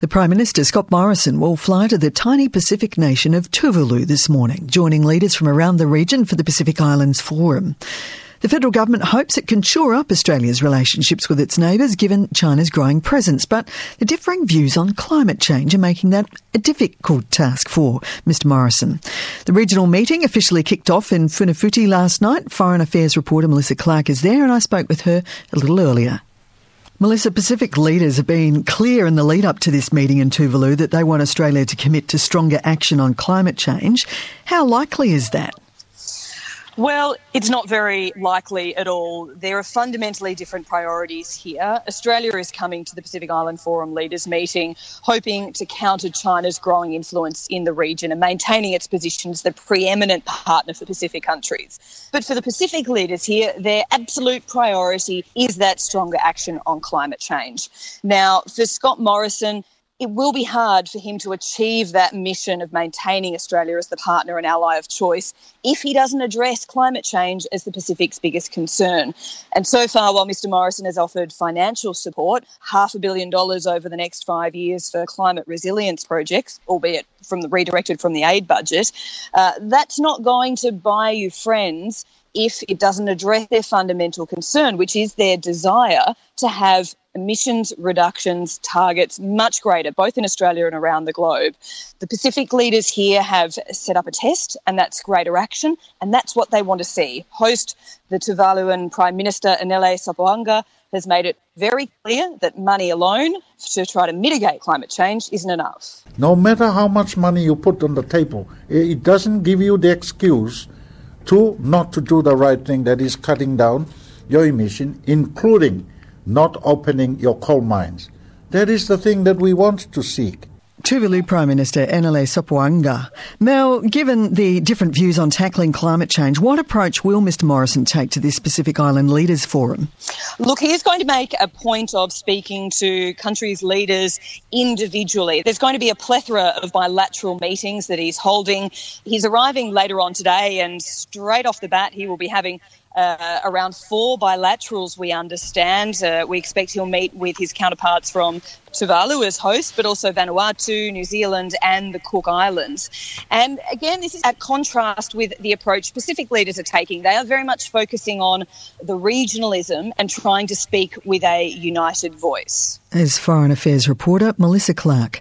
The Prime Minister, Scott Morrison, will fly to the tiny Pacific nation of Tuvalu this morning, joining leaders from around the region for the Pacific Islands Forum. The federal government hopes it can shore up Australia's relationships with its neighbours given China's growing presence, but the differing views on climate change are making that a difficult task for Mr Morrison. The regional meeting officially kicked off in Funafuti last night. Foreign Affairs reporter Melissa Clark is there and I spoke with her a little earlier. Melissa, Pacific leaders have been clear in the lead-up to this meeting in Tuvalu that they want Australia to commit to stronger action on climate change. How likely is that? Well, it's not very likely at all. There are fundamentally different priorities here. Australia is coming to the Pacific Island Forum leaders meeting hoping to counter China's growing influence in the region and maintaining its position as the preeminent partner for Pacific countries. But for the Pacific leaders here, their absolute priority is that stronger action on climate change. Now, for Scott Morrison, it will be hard for him to achieve that mission of maintaining Australia as the partner and ally of choice if he doesn't address climate change as the Pacific's biggest concern. And so far, while Mr Morrison has offered financial support, $500 million over the next 5 years for climate resilience projects, albeit redirected from the aid budget, that's not going to buy you friends if it doesn't address their fundamental concern, which is their desire to have emissions reductions targets much greater, both in Australia and around the globe. The Pacific leaders here have set up a test, and that's greater action, and that's what they want to see. Host the Tuvaluan Prime Minister, Enele Sopoaga, has made it very clear that money alone to try to mitigate climate change isn't enough. No matter how much money you put on the table, it doesn't give you the excuse not to do the right thing, that is cutting down your emission, including not opening your coal mines. That is the thing that we want to seek. Tuvalu Prime Minister Enele Sopoaga. Now, given the different views on tackling climate change, what approach will Mr Morrison take to this Pacific Island Leaders Forum? Look, he is going to make a point of speaking to countries' leaders individually. There's going to be a plethora of bilateral meetings that he's holding. He's arriving later on today, and straight off the bat he will be having around 4 bilaterals, we understand. We expect he'll meet with his counterparts from Tuvalu as host, but also Vanuatu, New Zealand and the Cook Islands. And again, this is at contrast with the approach Pacific leaders are taking. They are very much focusing on the regionalism and trying to speak with a united voice. As Foreign Affairs reporter Melissa Clark.